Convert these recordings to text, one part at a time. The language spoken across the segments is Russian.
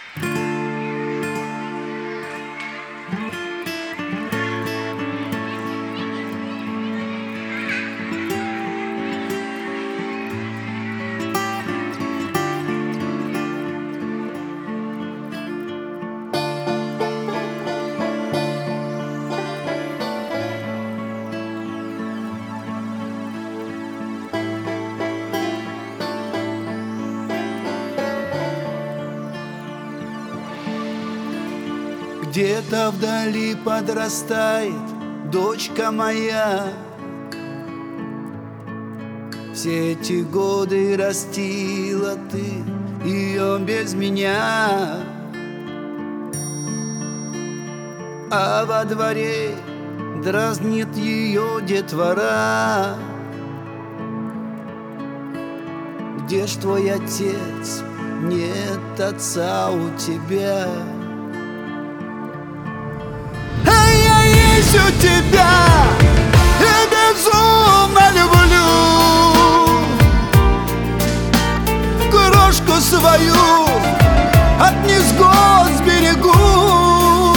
Где-то вдали подрастает дочка моя. Все эти годы растила ты ее без меня, а во дворе дразнит ее детвора. Где ж твой отец? Нет отца у тебя. У тебя я безумно люблю, крошку свою от невзгод сберегу.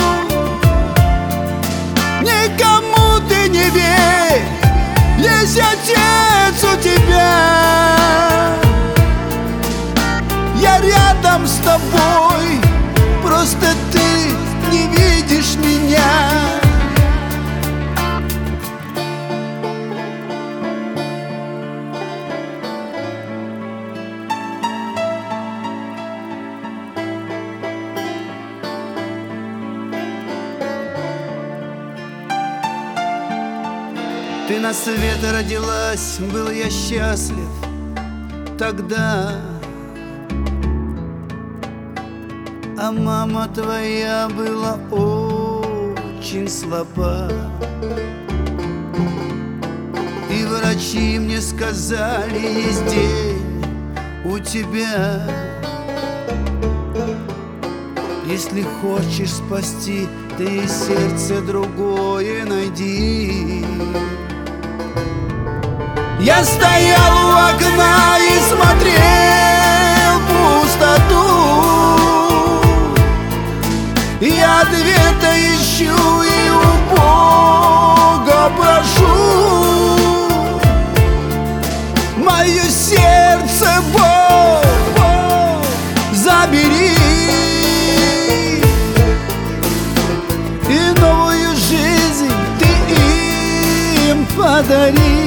Никому ты не верь, есть отец у тебя. Я рядом с тобой, просто ты не видишь меня. Ты на свет родилась, был я счастлив тогда, а мама твоя была очень слаба. И врачи мне сказали, есть день у тебя. Если хочешь спасти, ты сердце другое найди. Я стоял у окна и смотрел в пустоту. Я ответа ищу и у Бога прошу. Мое сердце, Бог, забери и новую жизнь ты им подари.